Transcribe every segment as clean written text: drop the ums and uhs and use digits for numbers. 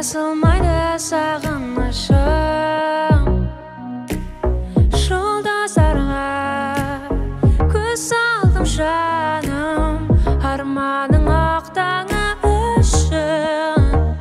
басылмайды сағынышым жолдастарға көз салдым жаным арманың ақтаңы үшін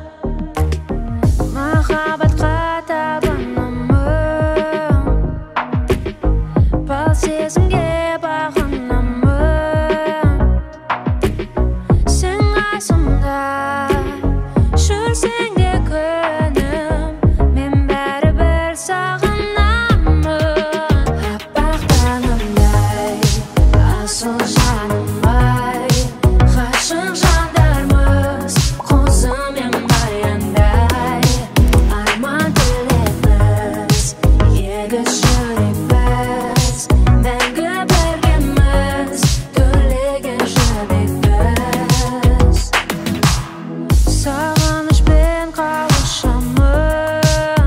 махаббатқа табынамын бал сезімге бағынамын сен қасымда жүрсең де күнім мен бәрібір сағынамын аппақ таңымдай асыл жаным-ай ғашық жандармыз қозы мен баяндай арман тілекпіз егіз жүрекпіз мәңгі біргеміз төлеген жібекпіз сағынышпен қауышамын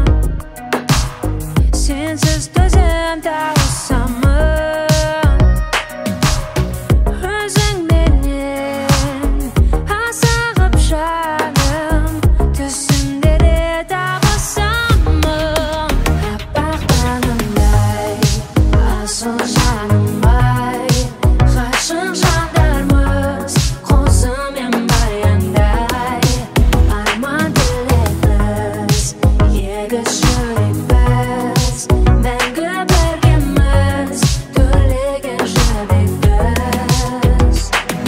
сенсіз төзем тауысамын өзіңменен асығып жаным түсімде де табысамын аппақ таңымдай асыл жаным-ай ғашық жандармыз қозы мен баяндай арман тілекпіз егіз жүрекпіз мәңгі біргеміз төлеген жібекпіз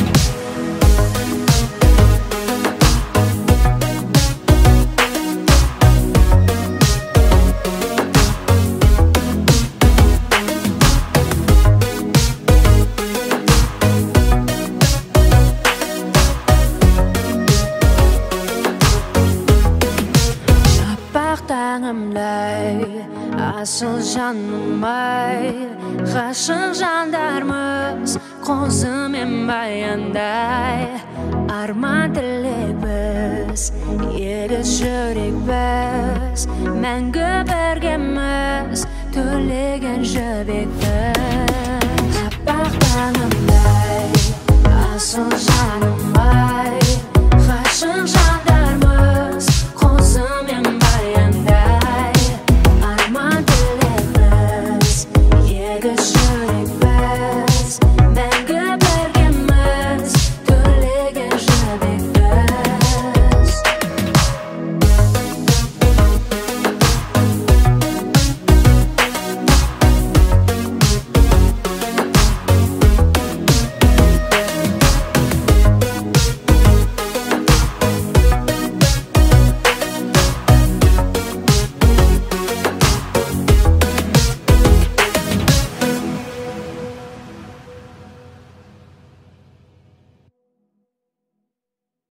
аппақ таңымдай асыл жаным-ай ғашық жандармыз қозы мен баяндай арман тілекпіз егіз жүрекпіз мәңгі біргеміз төлеген жібекпіз аппақ таңымдай асыл жаным